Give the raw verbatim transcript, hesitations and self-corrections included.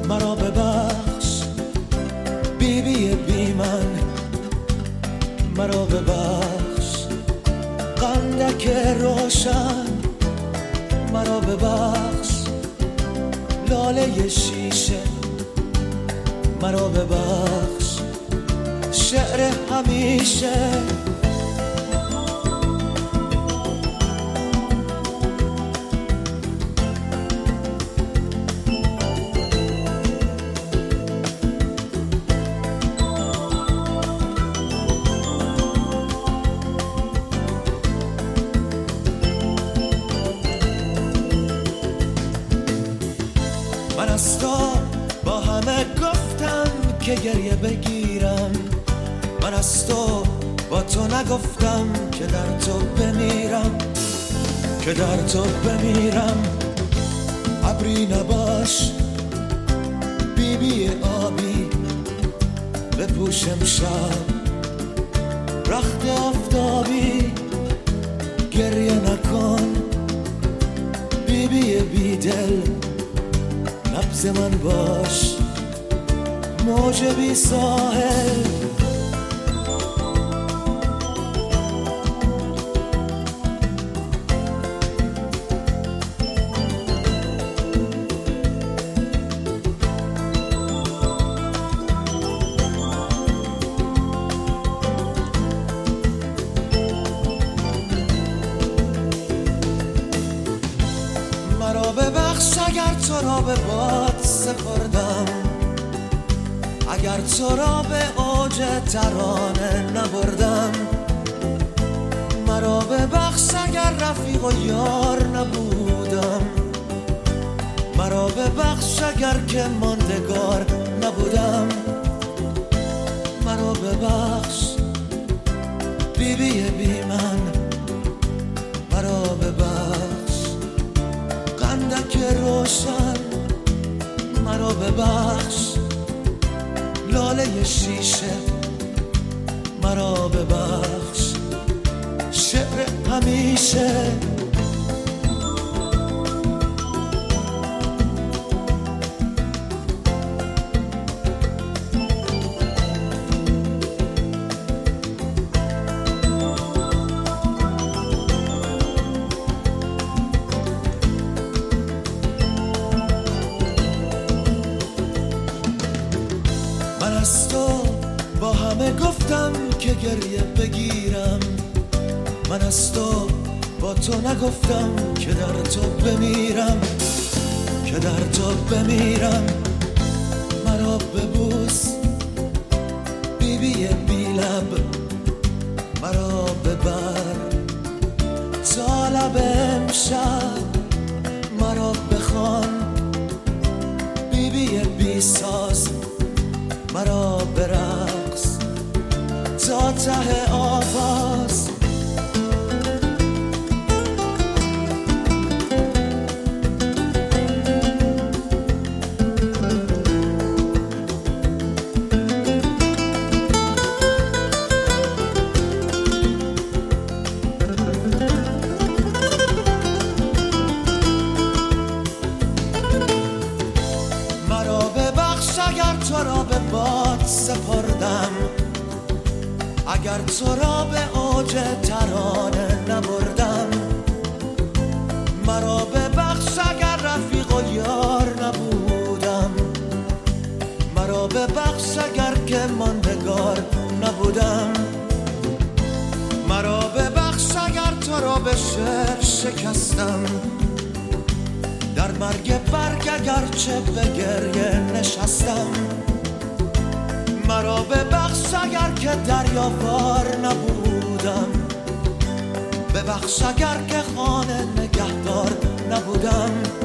مرا ببخش بی بی بی من، مرا ببخش قندک روشن، مرا ببخش لاله شیشه، مرا ببخش شعر همیشه. من از تو با همه گفتم که گریه بگیرم، من از تو با تو نگفتم که در تو بمیرم، که در تو بمیرم. ابری نباش بی بی آبی بپوشم شب، رخت آفتابی گریه نکن بی بی بی دل، نبض من باش موج بی ساحل. مرا ببخش اگر تو را به باد سپردم، اگر تو را به اوج ترانه نبردم. مرا ببخش اگر رفیق و یار نبودم، مرا ببخش اگر که ماندگار نبودم. مرا ببخش بی بی بی من، مرا ببخش قندک روشن، مرا ببخش لاله شیشه، مرا ببخش شعر همیشه. من از تو با همه گفتم که گریه بگیرم، من از تو با تو نگفتم که در تو بمیرم، که در تو بمیرم. مرا ببوس بی بی بی لب، مرا ببر تا لب امشب، مرا بخوان بی بی بی ساز، مرا برقص تا ته آواز. مرا ببخش اگر تو را به باد سپردم، اگر تو را به اوج ترانه نبردم. مرا ببخش اگر رفیق و یار نبودم، مرا ببخش اگر که ماندگار نبودم. مرا ببخش اگر تو را به شعر شکستم، در مرگ برگ اگرچه به گریه نشستم. مرا ببخش اگر که دریاوار نبودم، ببخش اگر که خانه نگهدار نبودم.